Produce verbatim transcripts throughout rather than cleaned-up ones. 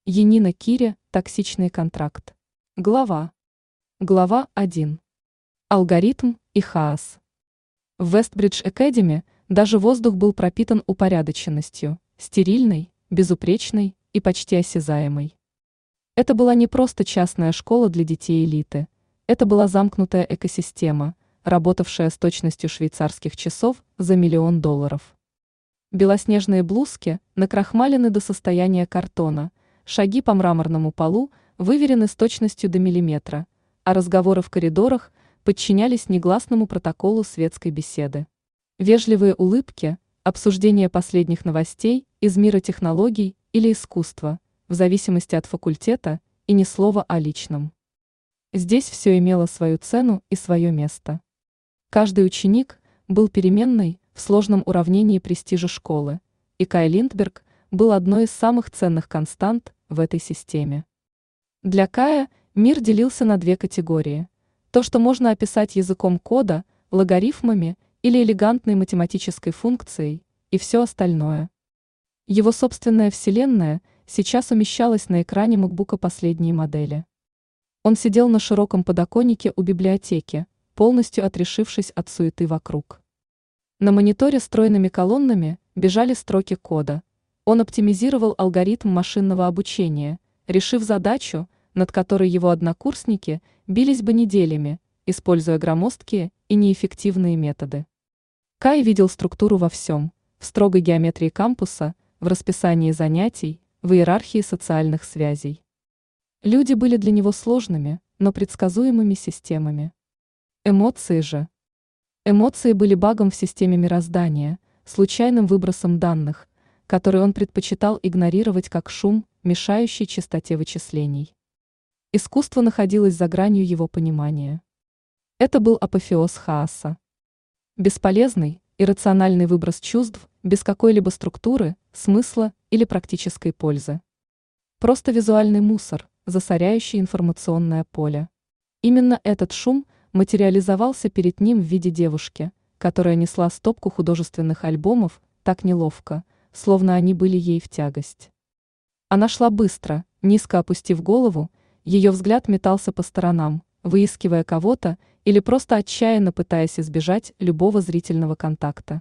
Янина Кире. Токсичный контракт. Глава. Глава один. Алгоритм и хаос. В Вестбридж Академи даже воздух был пропитан упорядоченностью, стерильной, безупречной и почти осязаемой. Это была не просто частная школа для детей элиты, это была замкнутая экосистема, работавшая с точностью швейцарских часов за миллион долларов. Белоснежные блузки накрахмалены до состояния картона, шаги по мраморному полу выверены с точностью до миллиметра, а разговоры в коридорах подчинялись негласному протоколу светской беседы. Вежливые улыбки, обсуждение последних новостей из мира технологий или искусства, в зависимости от факультета, и ни слова о личном. Здесь все имело свою цену и свое место. Каждый ученик был переменной в сложном уравнении престижа школы, и Кай Линдберг был одной из самых ценных констант в этой системе. Для Кая мир делился на две категории: то, что можно описать языком кода, логарифмами или элегантной математической функцией, и все остальное. Его собственная вселенная сейчас умещалась на экране макбука последней модели. Он сидел на широком подоконнике у библиотеки, полностью отрешившись от суеты вокруг. На мониторе стройными колоннами бежали строки кода. Он оптимизировал алгоритм машинного обучения, решив задачу, над которой его однокурсники бились бы неделями, используя громоздкие и неэффективные методы. Кай видел структуру во всем: в строгой геометрии кампуса, в расписании занятий, в иерархии социальных связей. Люди были для него сложными, но предсказуемыми системами. Эмоции же. Эмоции были багом в системе мироздания, случайным выбросом данных, который он предпочитал игнорировать как шум, мешающий чистоте вычислений. Искусство находилось за гранью его понимания. Это был апофеоз хаоса. Бесполезный, иррациональный выброс чувств, без какой-либо структуры, смысла или практической пользы. Просто визуальный мусор, засоряющий информационное поле. Именно этот шум материализовался перед ним в виде девушки, которая несла стопку художественных альбомов так неловко, словно они были ей в тягость. Она шла быстро, низко опустив голову, ее взгляд метался по сторонам, выискивая кого-то или просто отчаянно пытаясь избежать любого зрительного контакта.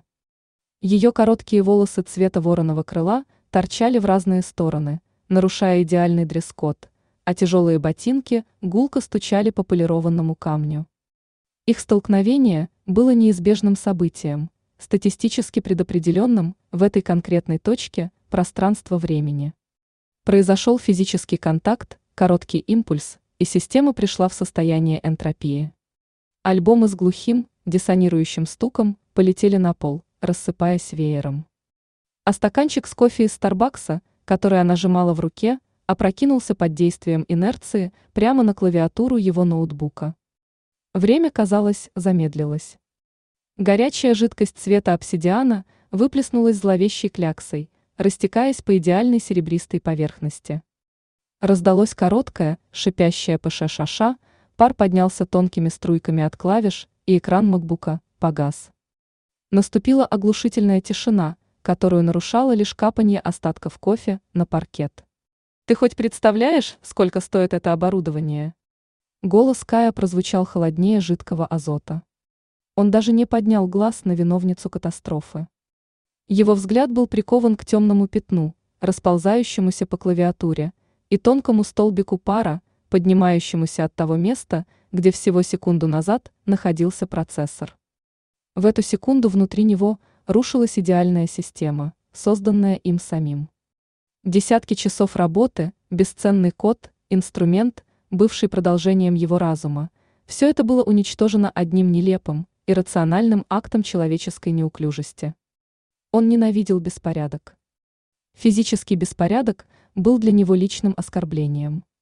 Ее короткие волосы цвета вороного крыла торчали в разные стороны, нарушая идеальный дресс-код, а тяжелые ботинки гулко стучали по полированному камню. Их столкновение было неизбежным событием, статистически предопределенным в этой конкретной точке пространства-времени. Произошел физический контакт, короткий импульс, и система пришла в состояние энтропии. Альбомы с глухим, диссонирующим стуком полетели на пол, рассыпаясь веером. А стаканчик с кофе из Старбакса, который она сжимала в руке, опрокинулся под действием инерции прямо на клавиатуру его ноутбука. Время, казалось, замедлилось. Горячая жидкость цвета обсидиана выплеснулась зловещей кляксой, растекаясь по идеальной серебристой поверхности. Раздалось короткое, шипящее пш-шаша, пар поднялся тонкими струйками от клавиш, и экран макбука погас. Наступила оглушительная тишина, которую нарушало лишь капанье остатков кофе на паркет. «Ты хоть представляешь, сколько стоит это оборудование?» Голос Кая прозвучал холоднее жидкого азота. Он даже не поднял глаз на виновницу катастрофы. Его взгляд был прикован к темному пятну, расползающемуся по клавиатуре, и тонкому столбику пара, поднимающемуся от того места, где всего секунду назад находился процессор. В эту секунду внутри него рушилась идеальная система, созданная им самим. Десятки часов работы, бесценный код, инструмент, бывший продолжением его разума, все это было уничтожено одним нелепым, иррациональным актом человеческой неуклюжести. Он ненавидел беспорядок. Физический беспорядок был для него личным оскорблением.